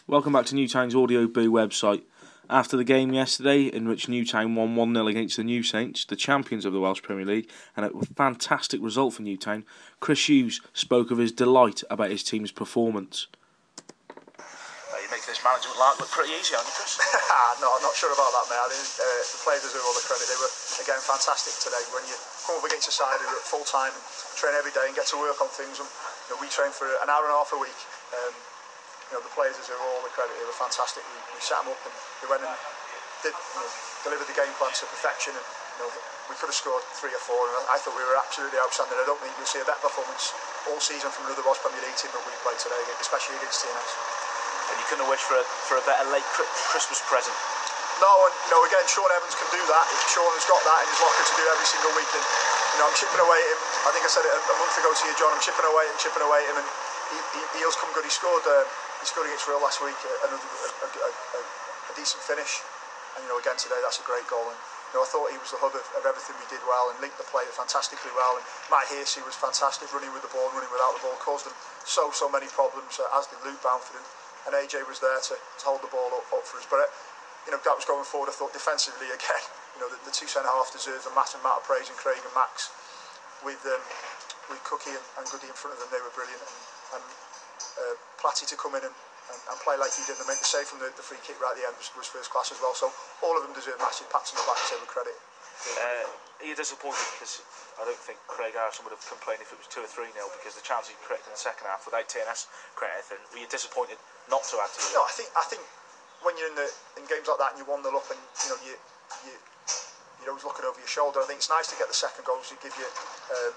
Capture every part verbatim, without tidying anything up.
Welcome back to Newtown's Audio Boo website. After the game yesterday, in which Newtown won one nil against the New Saints, the champions of the Welsh Premier League, and a fantastic result for Newtown, Chris Hughes spoke of his delight about his team's performance. Uh, you make this management life look pretty easy, aren't you, Chris? No, I'm not sure about that, mate. I think uh, the players deserve all the credit. They were, again, fantastic today. When you come up against a side who are at full time and train every day and get to work on things, and you know, we train for an hour and a half a week. Um, You know, the players deserve all the credit. They were fantastic. We, we sat them up and they went and did, you know, delivered the game plan to perfection. And you know, we could have scored three or four. And I, I thought we were absolutely outstanding. I don't think you'll see a better performance all season from another Welsh Premier League team that we played today, especially against T N S. And you couldn't have wished for a for a better late Christmas present. No, and you know, again, Sean Evans can do that. Sean has got that in his locker to do every single week. And you know, I'm chipping away at him. I think I said it a, a month ago to you, John. I'm chipping away at him, chipping away at him, and he, he, he's come good. He scored. Uh, He scored against Real last week, another a, a, a, a decent finish, and you know again today that's a great goal. And you know I thought he was the hub of, of everything we did well and linked the play fantastically well. And Matt Hersey was fantastic, running with the ball, running without the ball, caused them so so many problems. Uh, as did Luke Bamford, and, and A J was there to, to hold the ball up, up for us. But uh, you know that was going forward. I thought defensively again, you know the, the two centre halves deserve a massive amount of praise, and Craig and Max with um, with Cookie and, and Goody in front of them, they were brilliant. And, and uh, Platty to come in and And, and play like he did and make the save from the, the free kick right at the end was, was first class as well. So all of them deserve massive pats on the back to say with credit. Uh, are you disappointed? Because I don't think Craig Harrison would have complained if it was two or three nil, because the chances he created in the second half without T N S creating anything. Were you disappointed not to add to the No, I think I think when you're in the in games like that and you one nil up and you know you you you're always looking over your shoulder. I think it's nice to get the second goal to give you um,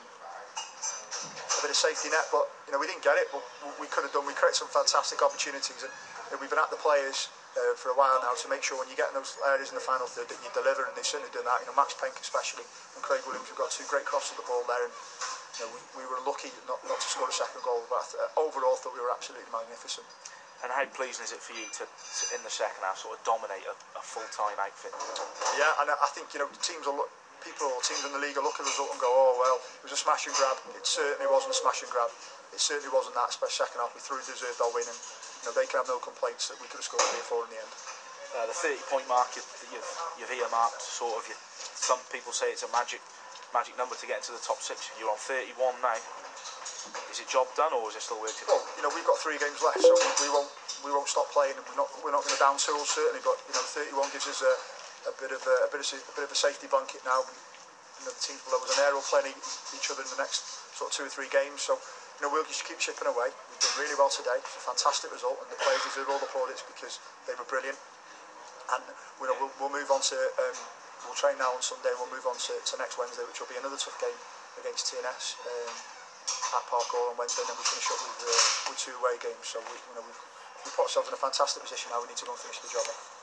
a bit of safety net, but you know we didn't get it, but we could have done. We created some fantastic opportunities, and you know, we've been at the players uh, for a while now to make sure when you get in those areas in the final third that you deliver, and they've certainly done that. You know, Max Penk especially and Craig Williams have got two great crosses of the ball there, and you know, we, we were lucky not, not to score a second goal, but uh, overall I thought we were absolutely magnificent. And how pleasing is it for you to, to in the second half, sort of dominate a, a full-time outfit? Yeah, and I think you know teams will look. People or teams in the league will look at the result and go, oh well, it was a smash and grab. It certainly wasn't a smash and grab. It certainly wasn't that, especially second half. We through deserved our win, and you know they can have no complaints that we could have scored three or four in the end. Uh, the thirty point mark you've, you've, you've earmarked, sort of. You, some people say it's a magic magic number to get into the top six. You're on thirty-one now. Is it job done, or is it still work to do? Well, you know we've got three games left, so we, we won't we won't stop playing, and we're not we're not going to down tools certainly. But you know thirty-one gives us a, a bit of a, a bit of a bit of a safety blanket now. You know, the teams below us and there will play each other in the next sort of two or three games. So, you know, we'll just keep chipping away. We've done really well today. It's a fantastic result, and the players deserve all the plaudits because they were brilliant. And you know, we'll, we'll move on to um, we'll train now on Sunday, and we'll move on to, to next Wednesday, which will be another tough game against T N S um, at Park Hall on Wednesday. And then we finish up with uh, with two away games. So we, you know, we've, we've put ourselves in a fantastic position now. We need to go and finish the job off.